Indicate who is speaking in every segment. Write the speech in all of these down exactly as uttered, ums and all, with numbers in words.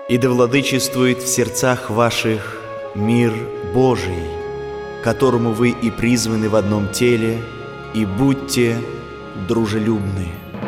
Speaker 1: И да владычествует в сердцах ваших мир Божий, которому вы и призваны в одном теле, и будьте дружелюбны.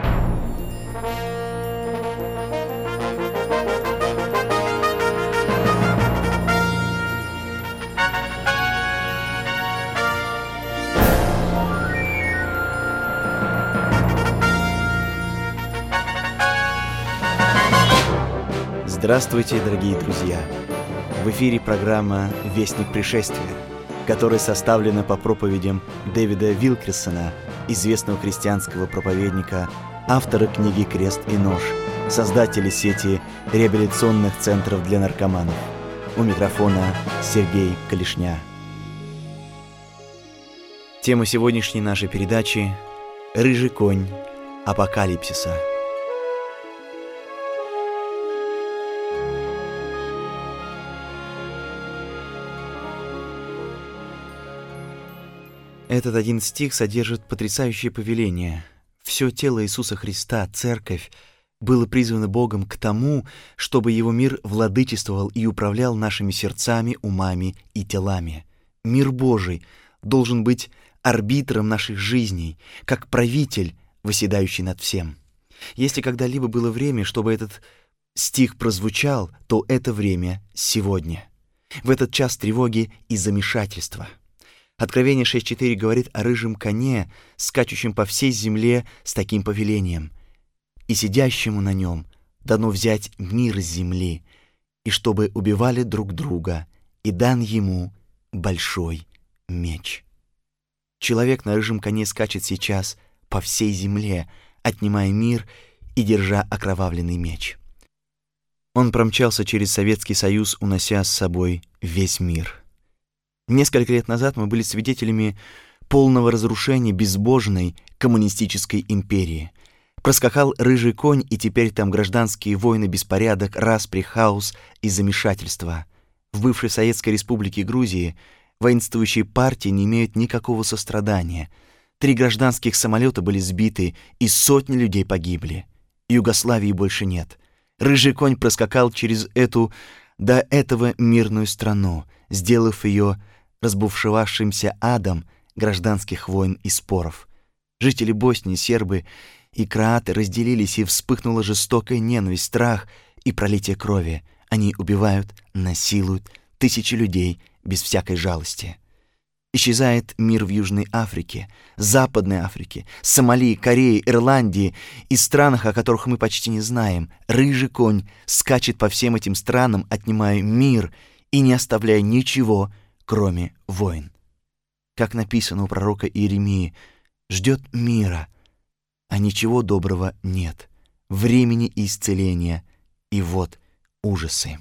Speaker 1: Здравствуйте, дорогие друзья! В эфире программа «Вестник пришествия», которая составлена по проповедям Дэвида Вилкерсона, известного христианского проповедника, автора книги «Крест и нож», создателя сети реабилитационных центров для наркоманов. У микрофона Сергей Калишня. Тема сегодняшней нашей передачи – «Рыжий конь апокалипсиса». Этот один стих содержит потрясающее повеление. Все тело Иисуса Христа, Церковь, было призвано Богом к тому, чтобы Его мир владычествовал и управлял нашими сердцами, умами и телами. Мир Божий должен быть арбитром наших жизней, как правитель, восседающий над всем. Если когда-либо было время, чтобы этот стих прозвучал, то это время сегодня, в этот час тревоги и замешательства. Откровение шесть четыре говорит о рыжем коне, скачущем по всей земле с таким повелением. «И сидящему на нем дано взять мир с земли, и чтобы убивали друг друга, и дан ему большой меч». Человек на рыжем коне скачет сейчас по всей земле, отнимая мир и держа окровавленный меч. Он промчался через Советский Союз, унося с собой весь мир. Несколько лет назад мы были свидетелями полного разрушения безбожной коммунистической империи. Проскакал рыжий конь, и теперь там гражданские войны, беспорядок, распри, хаос и замешательство. В бывшей Советской Республике Грузии воинствующие партии не имеют никакого сострадания. Три гражданских самолета были сбиты, и сотни людей погибли. Югославии больше нет. Рыжий конь проскакал через эту до этого мирную страну, сделав ее разбушевавшимся адом гражданских войн и споров. Жители Боснии, сербы и кроаты разделились, и вспыхнула жестокая ненависть, страх и пролитие крови. Они убивают, насилуют тысячи людей без всякой жалости. Исчезает мир в Южной Африке, Западной Африке, Сомали, Корее, Ирландии и странах, о которых мы почти не знаем. Рыжий конь скачет по всем этим странам, отнимая мир и не оставляя ничего, кроме войн. Как написано у пророка Иеремии, ждет мира, а ничего доброго нет, времени исцеления, и вот ужасы.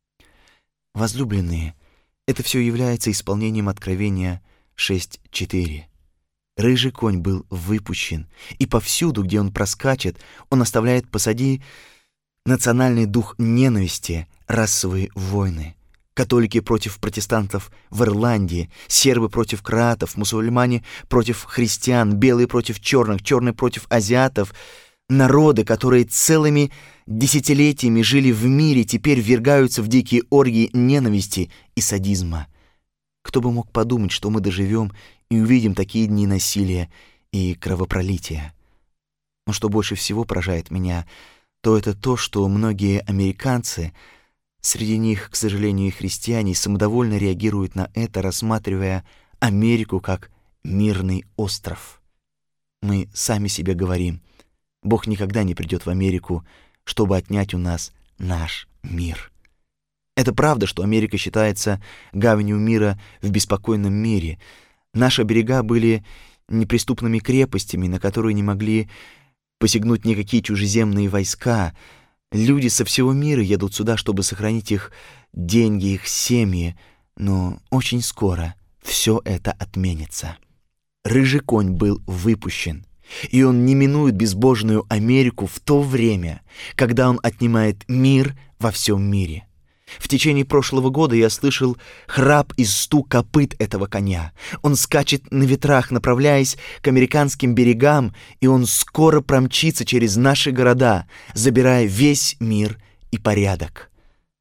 Speaker 1: Возлюбленные, это все является исполнением Откровения шесть четыре. Рыжий конь был выпущен, и повсюду, где он проскачет, он оставляет позади национальный дух ненависти, расовые войны. Католики против протестантов в Ирландии, сербы против кроатов, мусульмане против христиан, белые против черных, черные против азиатов. Народы, которые целыми десятилетиями жили в мире, теперь ввергаются в дикие оргии ненависти и садизма. Кто бы мог подумать, что мы доживем и увидим такие дни насилия и кровопролития. Но что больше всего поражает меня, то это то, что многие американцы, среди них, к сожалению, и христиане, самодовольно реагируют на это, рассматривая Америку как мирный остров. Мы сами себе говорим: Бог никогда не придет в Америку, чтобы отнять у нас наш мир. Это правда, что Америка считается гаванью мира в беспокойном мире. Наши берега были неприступными крепостями, на которые не могли посягнуть никакие чужеземные войска. Люди со всего мира едут сюда, чтобы сохранить их деньги, их семьи, но очень скоро все это отменится. Рыжий конь был выпущен, и он не минует безбожную Америку в то время, когда он отнимает мир во всем мире. В течение прошлого года я слышал храп и стук копыт этого коня. Он скачет на ветрах, направляясь к американским берегам, и он скоро промчится через наши города, забирая весь мир и порядок.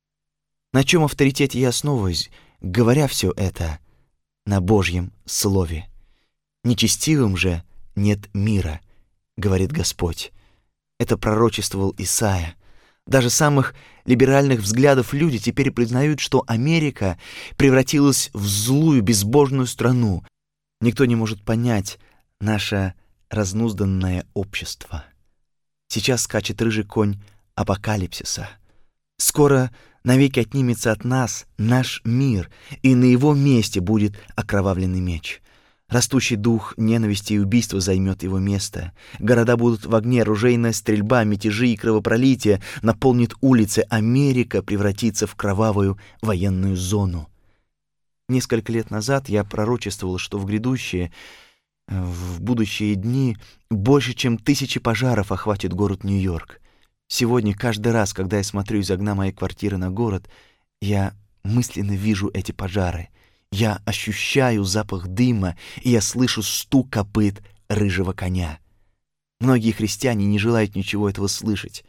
Speaker 1: На чем авторитете я основываюсь, говоря все это? На Божьем Слове. «Нечестивым же нет мира», — говорит Господь. Это пророчествовал Исаия. Даже самых либеральных взглядов люди теперь признают, что Америка превратилась в злую, безбожную страну. Никто не может понять наше разнузданное общество. Сейчас скачет рыжий конь апокалипсиса. Скоро навеки отнимется от нас наш мир, и на его месте будет окровавленный меч. Растущий дух ненависти и убийства займет его место. Города будут в огне, оружейная стрельба, мятежи и кровопролитие наполнит улицы. Америка превратится в кровавую военную зону. Несколько лет назад я пророчествовал, что в грядущие, в будущие дни больше, чем тысячи пожаров охватит город Нью-Йорк. Сегодня, каждый раз, когда я смотрю из окна моей квартиры на город, я мысленно вижу эти пожары. Я ощущаю запах дыма, и я слышу стук копыт рыжего коня. Многие христиане не желают ничего этого слышать.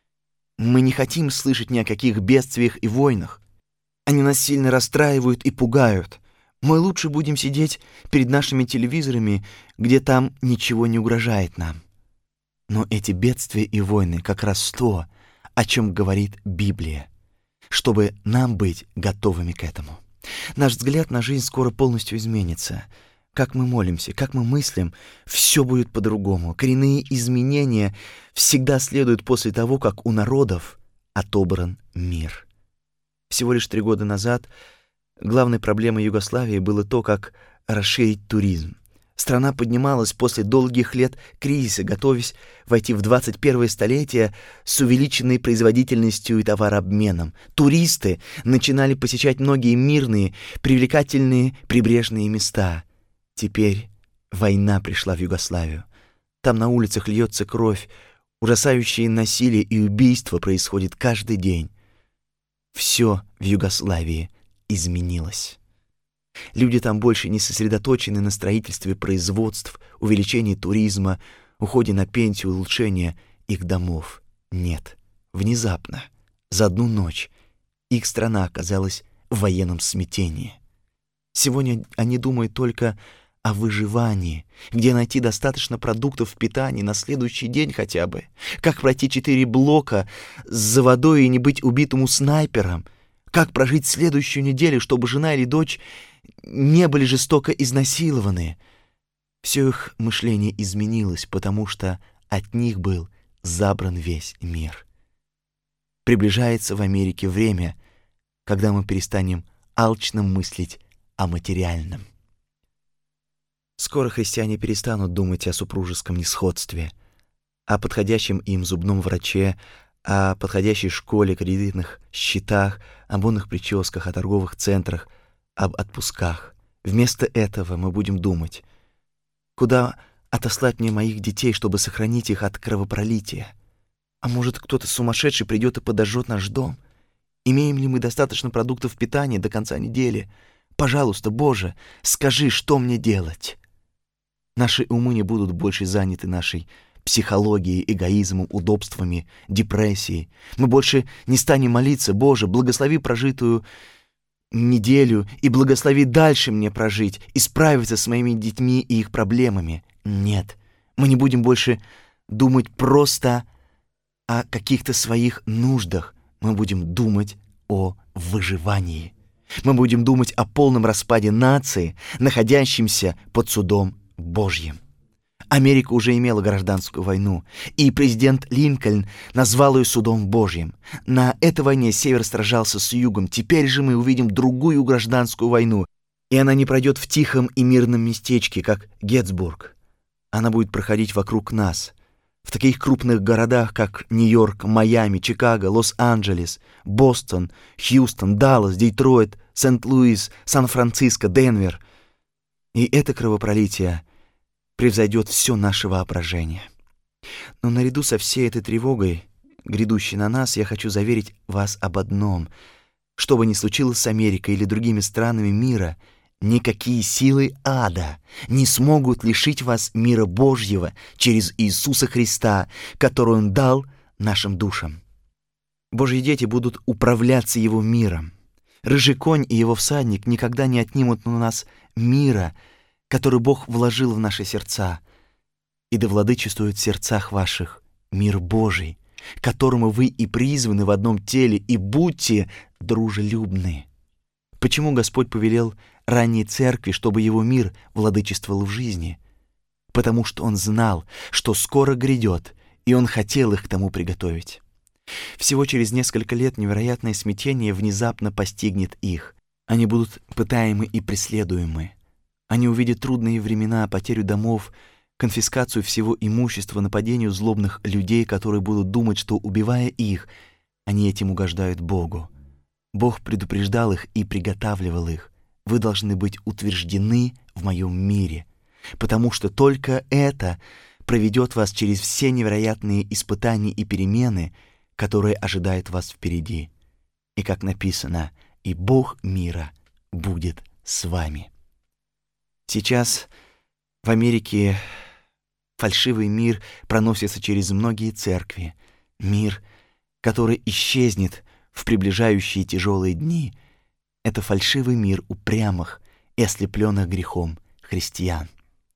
Speaker 1: Мы не хотим слышать ни о каких бедствиях и войнах. Они нас сильно расстраивают и пугают. Мы лучше будем сидеть перед нашими телевизорами, где там ничего не угрожает нам. Но эти бедствия и войны как раз то, о чем говорит Библия, чтобы нам быть готовыми к этому. Наш взгляд на жизнь скоро полностью изменится. Как мы молимся, как мы мыслим, все будет по-другому. Коренные изменения всегда следуют после того, как у народов отобран мир. Всего лишь три года назад главной проблемой Югославии было то, как расширить туризм. Страна поднималась после долгих лет кризиса, готовясь войти в двадцать первое столетие с увеличенной производительностью и товарообменом. Туристы начинали посещать многие мирные, привлекательные прибрежные места. Теперь война пришла в Югославию. Там на улицах льется кровь, ужасающие насилие и убийства происходят каждый день. Все в Югославии изменилось. Люди там больше не сосредоточены на строительстве производств, увеличении туризма, уходе на пенсию, улучшении их домов. Нет, внезапно, за одну ночь, их страна оказалась в военном смятении. Сегодня они думают только о выживании, где найти достаточно продуктов питания на следующий день хотя бы, как пройти четыре блока за водой и не быть убитому снайпером, как прожить следующую неделю, чтобы жена или дочь не были жестоко изнасилованы. Все их мышление изменилось, потому что от них был забран весь мир. Приближается в Америке время, когда мы перестанем алчно мыслить о материальном. Скоро христиане перестанут думать о супружеском несходстве, о подходящем им зубном враче, о подходящей школе, кредитных счетах, о модных прическах, о торговых центрах, об отпусках. Вместо этого мы будем думать, куда отослать мне моих детей, чтобы сохранить их от кровопролития. А может, кто-то сумасшедший придет и подожжет наш дом? Имеем ли мы достаточно продуктов питания до конца недели? Пожалуйста, Боже, скажи, что мне делать? Наши умы не будут больше заняты нашей психологией, эгоизмом, удобствами, депрессией. Мы больше не станем молиться: Боже, благослови прожитую неделю и благослови дальше мне прожить и справиться с моими детьми и их проблемами. Нет, мы не будем больше думать просто о каких-то своих нуждах. Мы будем думать о выживании. Мы будем думать о полном распаде нации, находящемся под судом Божьим. Америка уже имела гражданскую войну, и президент Линкольн назвал ее судом Божьим. На этой войне Север сражался с Югом. Теперь же мы увидим другую гражданскую войну, и она не пройдет в тихом и мирном местечке, как Геттсбург. Она будет проходить вокруг нас, в таких крупных городах, как Нью-Йорк, Майами, Чикаго, Лос-Анджелес, Бостон, Хьюстон, Даллас, Детройт, Сент-Луис, Сан-Франциско, Денвер. И это кровопролитие превзойдет все наше воображение. Но наряду со всей этой тревогой, грядущей на нас, я хочу заверить вас об одном. Что бы ни случилось с Америкой или другими странами мира, никакие силы ада не смогут лишить вас мира Божьего через Иисуса Христа, который Он дал нашим душам. Божьи дети будут управляться Его миром. Рыжий конь и его всадник никогда не отнимут у нас мира, который Бог вложил в наши сердца. И да владычествует в сердцах ваших мир Божий, к которому вы и призваны в одном теле, и будьте дружелюбны. Почему Господь повелел ранней церкви, чтобы его мир владычествовал в жизни? Потому что Он знал, что скоро грядет, и Он хотел их к тому приготовить. Всего через несколько лет невероятное смятение внезапно постигнет их. Они будут пытаемы и преследуемы. Они увидят трудные времена, потерю домов, конфискацию всего имущества, нападению злобных людей, которые будут думать, что, убивая их, они этим угождают Богу. Бог предупреждал их и приготавливал их. Вы должны быть утверждены в моем мире, потому что только это проведет вас через все невероятные испытания и перемены, которые ожидают вас впереди. И как написано, «И Бог мира будет с вами». Сейчас в Америке фальшивый мир проносится через многие церкви. Мир, который исчезнет в приближающие тяжелые дни, это фальшивый мир упрямых и ослепленных грехом христиан.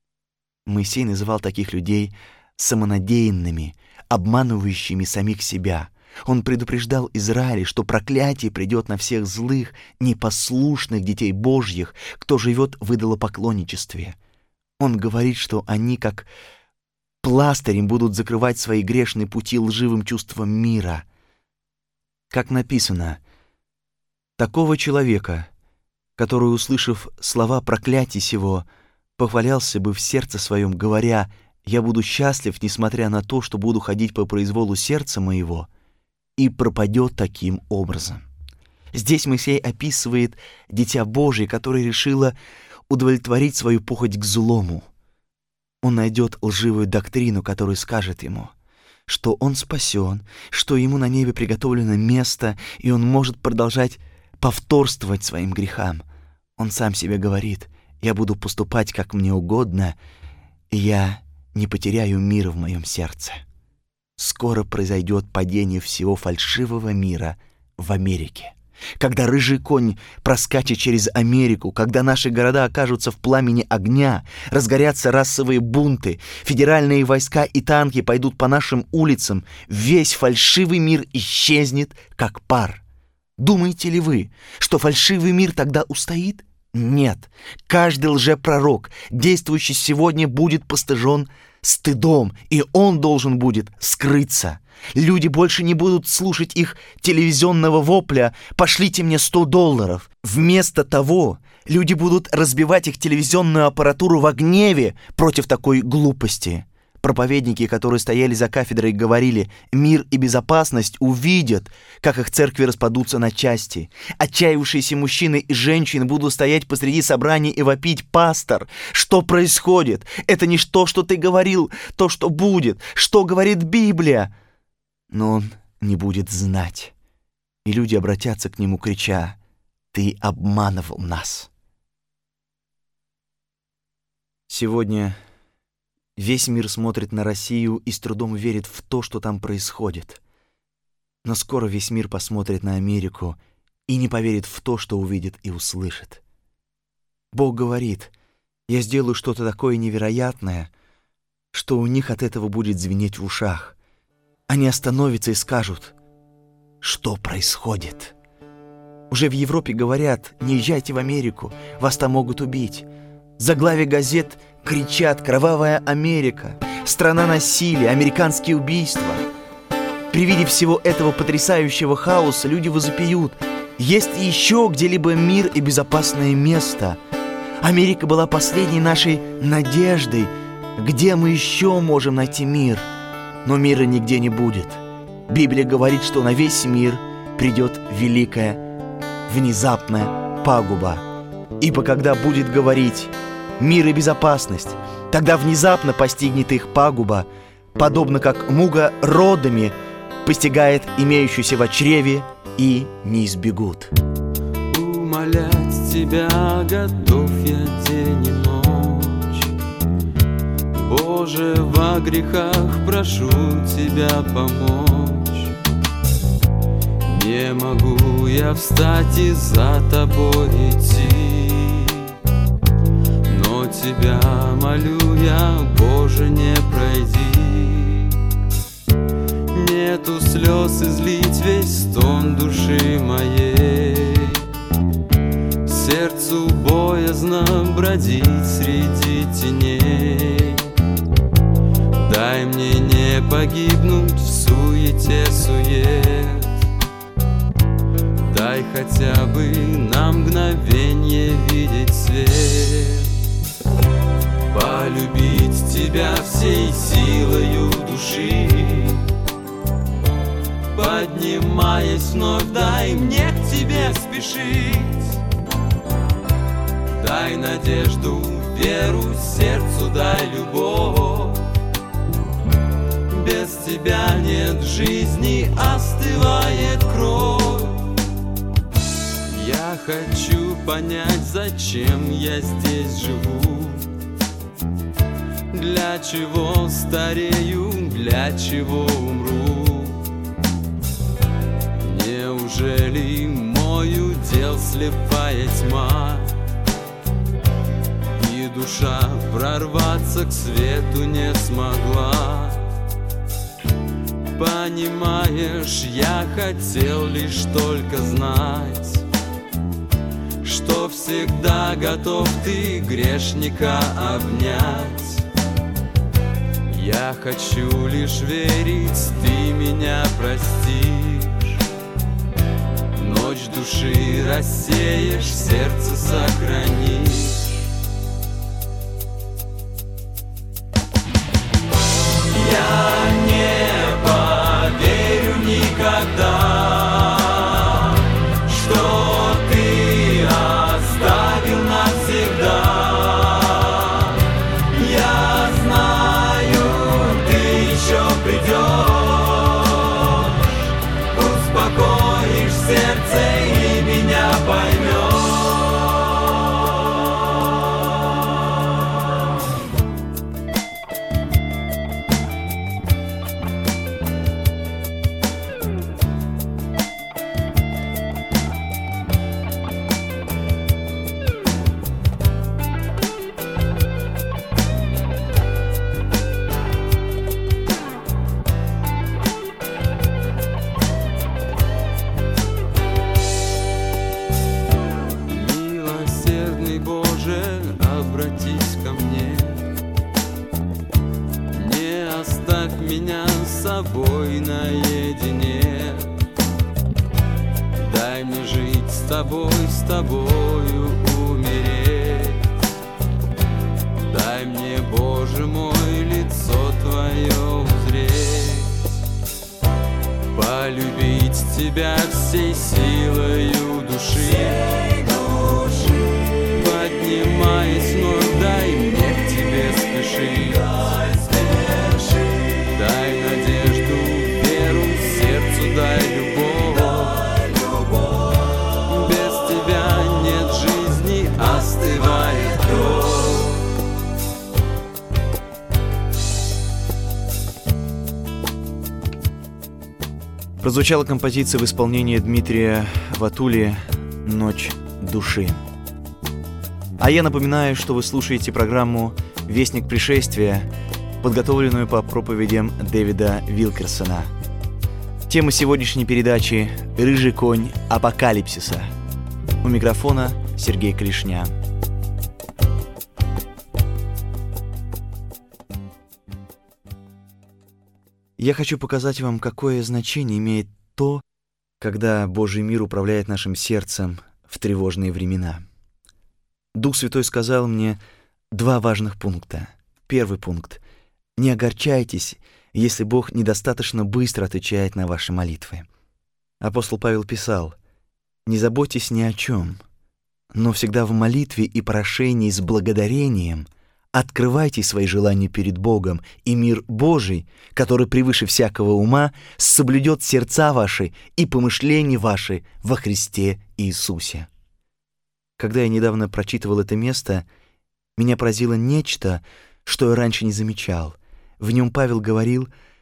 Speaker 1: Моисей называл таких людей самонадеянными, обманывающими самих себя. Он предупреждал Израиль, что проклятие придет на всех злых, непослушных детей Божьих, кто живет в идолопоклонничестве. Он говорит, что они, как пластырем, будут закрывать свои грешные пути лживым чувством мира. Как написано, такого человека, который, услышав слова проклятий сего, похвалялся бы в сердце своем, говоря: «Я буду счастлив, несмотря на то, что буду ходить по произволу сердца моего», и пропадет таким образом. Здесь Моисей описывает дитя Божие, которое решило удовлетворить свою похоть к злому. Он найдет лживую доктрину, которая скажет ему, что он спасен, что ему на небе приготовлено место, и он может продолжать повторствовать своим грехам. Он сам себе говорит: «Я буду поступать, как мне угодно, и я не потеряю мира в моем сердце». Скоро произойдет падение всего фальшивого мира в Америке. Когда рыжий конь проскачет через Америку, когда наши города окажутся в пламени огня, разгорятся расовые бунты, федеральные войска и танки пойдут по нашим улицам, весь фальшивый мир исчезнет, как пар. Думаете ли вы, что фальшивый мир тогда устоит? Нет. Каждый лжепророк, действующий сегодня, будет постыжен стыдом, и он должен будет скрыться. Люди больше не будут слушать их телевизионного вопля «пошлите мне сто долларов». Вместо того, люди будут разбивать их телевизионную аппаратуру во гневе против такой глупости. Проповедники, которые стояли за кафедрой, говорили: «Мир и безопасность», увидят, как их церкви распадутся на части. Отчаявшиеся мужчины и женщины будут стоять посреди собрания и вопить: «Пастор, что происходит? Это не то, что ты говорил, то, что будет. Что говорит Библия?» Но он не будет знать, и люди обратятся к нему, крича: «Ты обманывал нас». Сегодня весь мир смотрит на Россию и с трудом верит в то, что там происходит. Но скоро весь мир посмотрит на Америку и не поверит в то, что увидит и услышит. Бог говорит: «Я сделаю что-то такое невероятное, что у них от этого будет звенеть в ушах. Они остановятся и скажут: что происходит?» Уже в Европе говорят: «Не езжайте в Америку, вас там могут убить». Заглавия газет кричат: «Кровавая Америка», «Страна насилия», «Американские убийства». При виде всего этого потрясающего хаоса люди возопьют: есть ли еще где-либо мир и безопасное место? Америка была последней нашей надеждой. Где мы еще можем найти мир? Но мира нигде не будет. Библия говорит, что на весь мир придет великая, внезапная пагуба. Ибо когда будет говорить «мир и безопасность», тогда внезапно постигнет их пагуба, подобно как муга родами постигает имеющуюся в чреве, и не избегут.
Speaker 2: Умолять тебя готов я день и ночь, Боже, во грехах прошу тебя помочь. Не могу я встать и за тобой идти, но тебя молю я, Боже, не пройди. Нету слез излить весь стон души моей, сердцу боязно бродить среди теней. Дай мне не погибнуть в суете сует, дай хотя бы на мгновенье видеть свет. Полюбить тебя всей силою души, поднимаясь вновь, дай мне к тебе спешить. Дай надежду, веру, сердцу дай любовь. Без тебя нет жизни, остывает кровь. Я хочу понять, зачем я здесь живу, для чего старею, для чего умру. Неужели мой удел слепая тьма, и душа прорваться к свету не смогла? Понимаешь, я хотел лишь только знать, что всегда готов ты грешника обнять. Я хочу лишь верить, ты меня простишь, ночь души рассеешь, сердце сохранишь. Я не поверю никогда, что ты оставил навсегда. Я знаю, ты еще придешь, успокоишь сердце и меня поймешь. Обратись ко мне, не оставь меня с собой наедине. Дай мне жить с тобой, с тобою умереть. Дай мне, Боже мой, лицо твое узреть. Полюбить тебя всей силою души, поднимаясь вновь, дай мне к тебе спешить. Дай надежду, веру, сердцу дай любовь. Без тебя нет жизни, остывает кровь.
Speaker 1: Прозвучала композиция в исполнении Дмитрия Ватули «Ночь души». А я напоминаю, что вы слушаете программу «Вестник пришествия», подготовленную по проповедям Дэвида Вилкерсона. Тема сегодняшней передачи «Рыжий конь апокалипсиса». У микрофона Сергей Клишня. Я хочу показать вам, какое значение имеет то, когда Божий мир управляет нашим сердцем в тревожные времена. Дух Святой сказал мне два важных пункта. Первый пункт. Не огорчайтесь, если Бог недостаточно быстро отвечает на ваши молитвы. Апостол Павел писал: «Не заботьтесь ни о чем, но всегда в молитве и прошении с благодарением открывайте свои желания перед Богом, и мир Божий, который превыше всякого ума, соблюдет сердца ваши и помышления ваши во Христе Иисусе». Когда я недавно прочитывал это место, меня поразило нечто, что я раньше не замечал. В нем Павел говорил: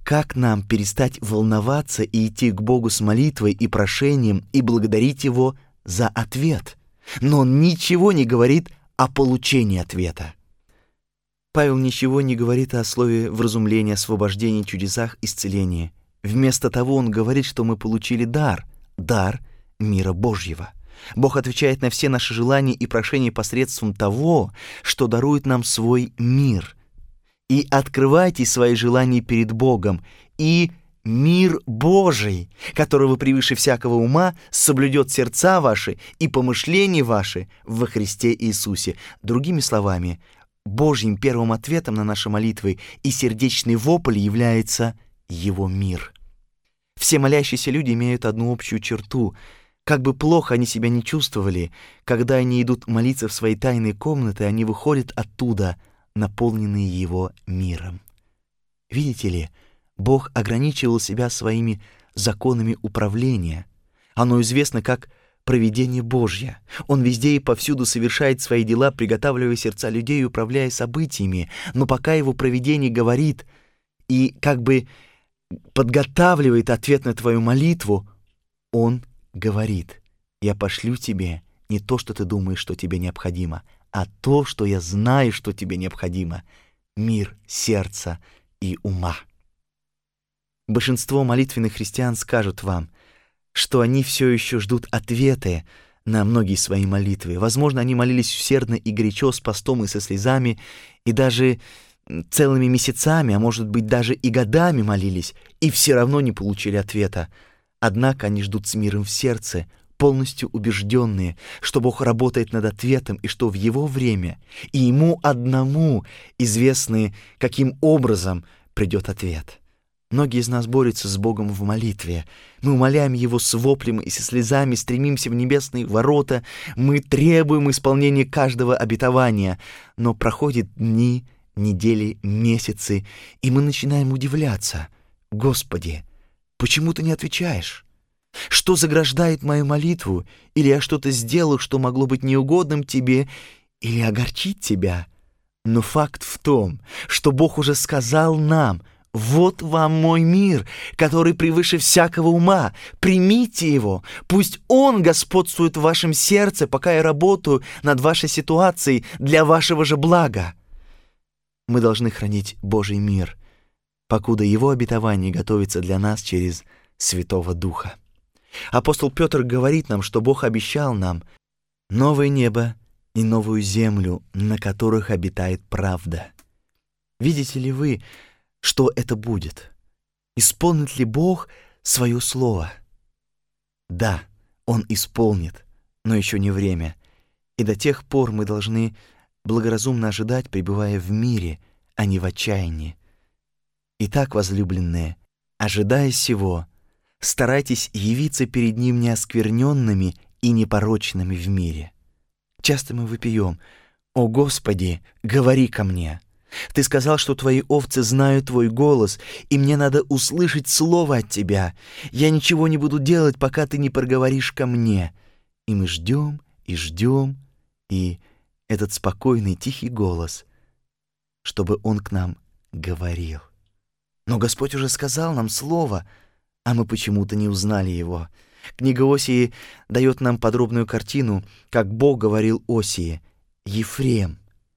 Speaker 1: Как нам перестать волноваться и идти к Богу с молитвой и прошением и благодарить Его за ответ? Но Он ничего не говорит о получении ответа. Павел ничего не говорит о слове вразумления, освобождении, чудесах, исцелении. Вместо того он говорит, что мы получили дар, дар мира Божьего. Бог отвечает на все наши желания и прошения посредством того, что дарует нам свой мир. И открывайте свои желания перед Богом, и мир Божий, которого превыше всякого ума, соблюдет сердца ваши и помышления ваши во Христе Иисусе. Другими словами, Божьим первым ответом на наши молитвы и сердечный вопль является Его мир. Все молящиеся люди имеют одну общую черту. Как бы плохо они себя не чувствовали, когда они идут молиться в свои тайные комнаты, они выходят оттуда, наполненные Его миром. Видите ли, Бог ограничивал себя своими законами управления. Оно известно как провидение Божье. Он везде и повсюду совершает свои дела, приготавливая сердца людей и управляя событиями. Но пока Его провидение говорит и как бы подготавливает ответ на твою молитву, Он говорит: «Я пошлю тебе не то, что ты думаешь, что тебе необходимо, а то, что я знаю, что тебе необходимо — мир сердца и ума». Большинство молитвенных христиан скажут вам, что они все еще ждут ответы на многие свои молитвы. Возможно, они молились усердно и горячо, с постом и со слезами, и даже целыми месяцами, а может быть даже и годами молились, и все равно не получили ответа. Однако они ждут с миром в сердце, полностью убежденные, что Бог работает над ответом и что в Его время и Ему одному известны, каким образом придет ответ. Многие из нас борются с Богом в молитве. Мы умоляем Его с воплем и со слезами, стремимся в небесные ворота, мы требуем исполнения каждого обетования, но проходят дни, недели, месяцы, и мы начинаем удивляться: «Господи, почему Ты не отвечаешь? Что заграждает мою молитву? Или я что-то сделал, что могло быть неугодным Тебе, или огорчить Тебя?» Но факт в том, что Бог уже сказал нам: «Вот вам мой мир, который превыше всякого ума. Примите его. Пусть он господствует в вашем сердце, пока я работаю над вашей ситуацией для вашего же блага». Мы должны хранить Божий мир, покуда Его обетование готовится для нас через Святого Духа. Апостол Петр говорит нам, что Бог обещал нам новое небо и новую землю, на которых обитает правда. Видите ли вы, что это будет? Исполнит ли Бог свое слово? Да, Он исполнит, но еще не время. И до тех пор мы должны благоразумно ожидать, пребывая в мире, а не в отчаянии. Итак, возлюбленные, ожидая сего, старайтесь явиться перед Ним неоскверненными и непорочными в мире. Часто мы вопием: «О Господи, говори ко мне! Ты сказал, что Твои овцы знают Твой голос, и мне надо услышать слово от Тебя. Я ничего не буду делать, пока Ты не проговоришь ко мне». И мы ждем, и ждем, и этот спокойный, тихий голос, чтобы Он к нам говорил. Но Господь уже сказал нам слово, а мы почему-то не узнали Его. Книга Осии дает нам подробную картину, как Бог говорил Осии: «Ефрем,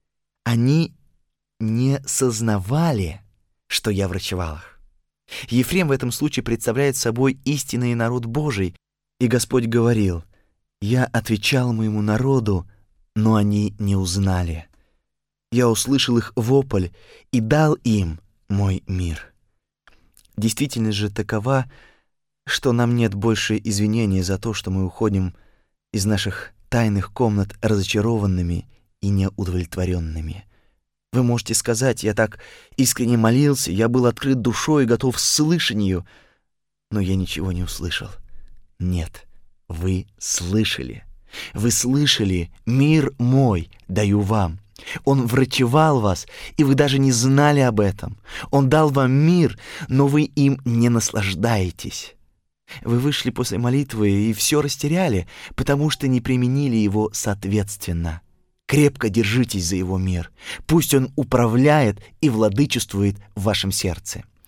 Speaker 1: они не сознавали, что я врачевал их». Ефрем в этом случае представляет собой истинный народ Божий, и Господь говорил: «Я отвечал моему народу, но они не узнали. Я услышал их вопль и дал им мой мир». Действительность же такова, что нам нет больше извинения за то, что мы уходим из наших тайных комнат разочарованными и неудовлетворенными. Вы можете сказать: «Я так искренне молился, я был открыт душой и готов к слышанию, но я ничего не услышал». Нет, вы слышали. Вы слышали: «Мир мой даю вам». Он врачевал вас, и вы даже не знали об этом. Он дал вам мир, но вы им не наслаждаетесь. Вы вышли после молитвы и все растеряли, потому что не применили его соответственно. Крепко держитесь за его мир. Пусть он управляет и владычествует в вашем сердце.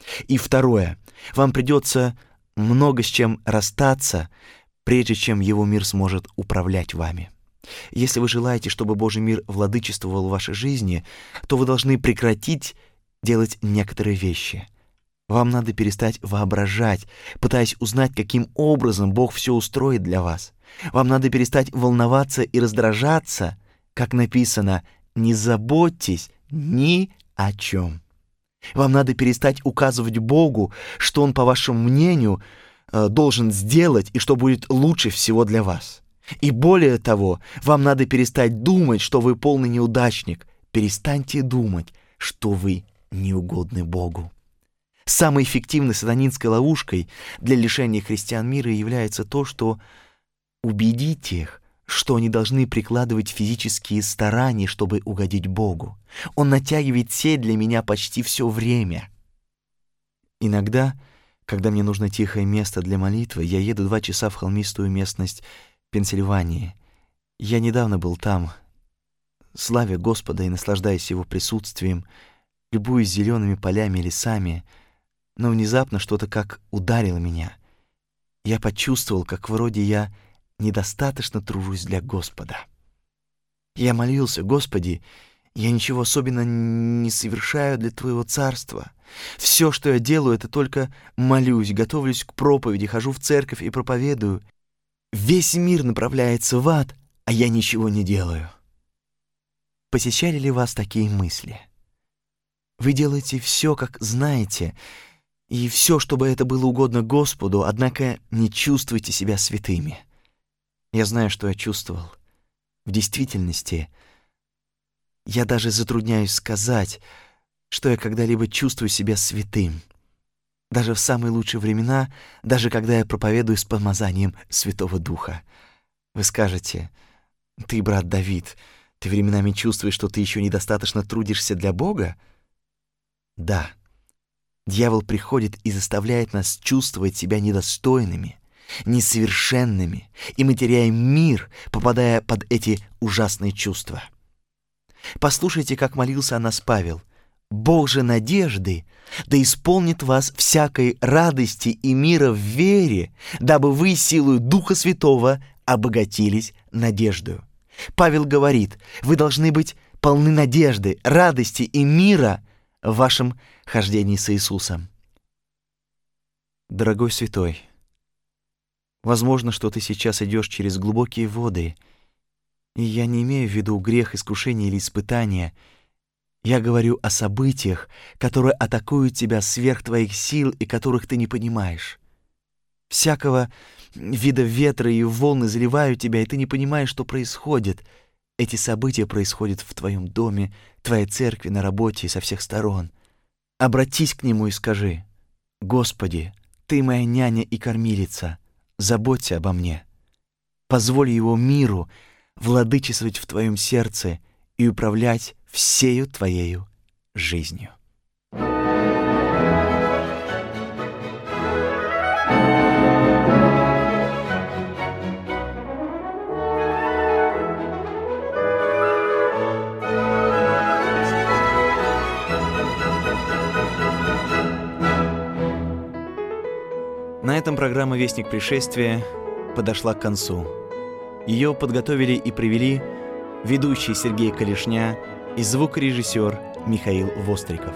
Speaker 1: И второе. Вам придется много с чем расстаться, прежде чем Его мир сможет управлять вами. Если вы желаете, чтобы Божий мир владычествовал в вашей жизни, то вы должны прекратить делать некоторые вещи. Вам надо перестать воображать, пытаясь узнать, каким образом Бог все устроит для вас. Вам надо перестать волноваться и раздражаться, как написано, «Не заботьтесь ни о чем». Вам надо перестать указывать Богу, что Он, по вашему мнению, должен сделать и что будет лучше всего для вас. И более того, вам надо перестать думать, что вы полный неудачник. Перестаньте думать, что вы неугодны Богу. Самой эффективной сатанинской ловушкой для лишения христиан мира является то, что убедить их, что они должны прикладывать физические старания, чтобы угодить Богу. Он натягивает сеть для меня почти все время. Иногда, когда мне нужно тихое место для молитвы, я еду два часа в холмистую местность Пенсильвании. Я недавно был там, славя Господа и наслаждаясь Его присутствием, любуясь зелеными полями и лесами, но внезапно что-то как ударило меня. Я почувствовал, как вроде я недостаточно тружусь для Господа. Я молился: «Господи, я ничего особенно не совершаю для Твоего царства. Все, что я делаю, это только молюсь, готовлюсь к проповеди, хожу в церковь и проповедую. Весь мир направляется в ад, а я ничего не делаю». Посещали ли вас такие мысли? Вы делаете все, как знаете, и все, чтобы это было угодно Господу, однако не чувствуете себя святыми. Я знаю, что я чувствовал. В действительности, я даже затрудняюсь сказать, что я когда-либо чувствую себя святым. Даже в самые лучшие времена, даже когда я проповедую с помазанием Святого Духа. Вы скажете: «Ты, брат Давид, ты временами чувствуешь, что ты еще недостаточно трудишься для Бога?» Да. Дьявол приходит и заставляет нас чувствовать себя недостойными, несовершенными, и мы теряем мир, попадая под эти ужасные чувства. Послушайте, как молился о нас Павел: «Бог же надежды да исполнит вас всякой радости и мира в вере, дабы вы силою Духа Святого обогатились надеждою». Павел говорит: вы должны быть полны надежды, радости и мира в вашем хождении с Иисусом. Дорогой святой, возможно, что ты сейчас идешь через глубокие воды, и я не имею в виду грех, искушение или испытание. Я говорю о событиях, которые атакуют тебя сверх твоих сил и которых ты не понимаешь. Всякого вида ветра и волны заливают тебя, и ты не понимаешь, что происходит. Эти события происходят в твоем доме, твоей церкви, на работе и со всех сторон. Обратись к Нему и скажи: «Господи, Ты моя няня и кормилица, заботься обо мне». Позволь Его миру владычествовать в твоем сердце и управлять всею твоею жизнью. На этом программа «Вестник пришествия» подошла к концу. Ее подготовили и привели ведущий Сергей Калишня и звукорежиссер Михаил Востриков.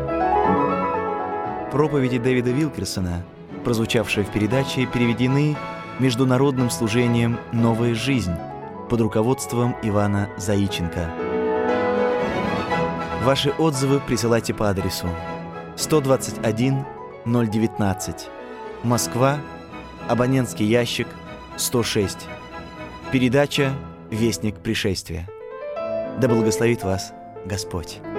Speaker 1: Проповеди Дэвида Вилкерсона, прозвучавшие в передаче, переведены Международным служением «Новая жизнь» под руководством Ивана Заиченко. Ваши отзывы присылайте по адресу сто двадцать один ноль девятнадцать, Москва, абонентский ящик сто шесть. Передача «Вестник пришествия». Да благословит вас Господь.